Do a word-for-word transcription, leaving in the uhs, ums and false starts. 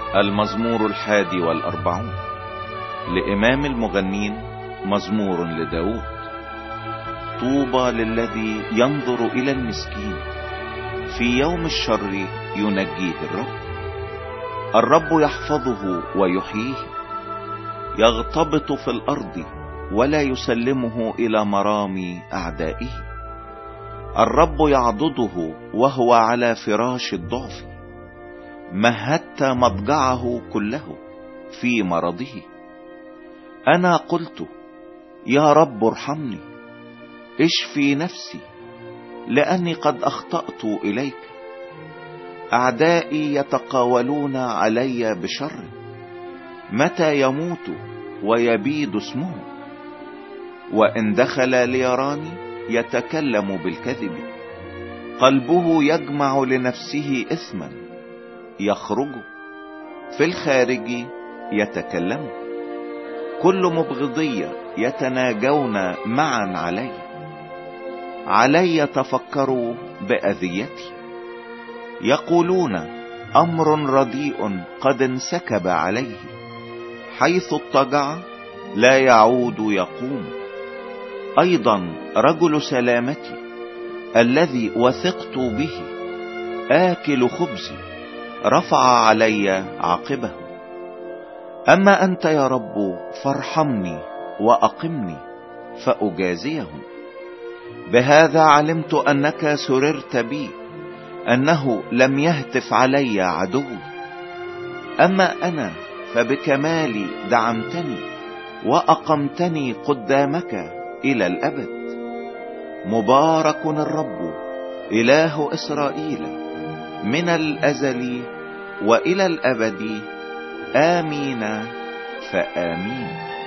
المزمور الحادي والأربعون لإمام المغنين، مزمور لداود. طوبى للذي ينظر إلى المسكين، في يوم الشر ينجيه الرب. الرب يحفظه ويحييه، يغتبط في الأرض ولا يسلمه إلى مرامي أعدائه. الرب يعضده وهو على فراش الضعف، مهدت مضجعه كله في مرضه. أنا قلت يا رب ارحمني، اشفي نفسي، لأني قد أخطأت إليك. أعدائي يتقاولون علي بشر، متى يموت ويبيد اسمه. وإن دخل ليراني يتكلم بالكذب، قلبه يجمع لنفسه إثما، يخرج في الخارج يتكلم. كل مبغضية يتناجون معا علي، علي تفكروا بأذيتي. يقولون أمر رديء قد انسكب عليه، حيث اضطجع لا يعود يقوم. أيضا رجل سلامتي الذي وثقت به، آكل خبزي، رفع علي عقبه. أما أنت يا رب فارحمني وأقمني فأجازيهم. بهذا علمت أنك سررت بي، أنه لم يهتف علي عدوي. أما أنا فبكمالي دعمتني، وأقمتني قدامك إلى الأبد. مبارك الرب إله إسرائيل من الأزل وإلى الأبد. آمين فآمين.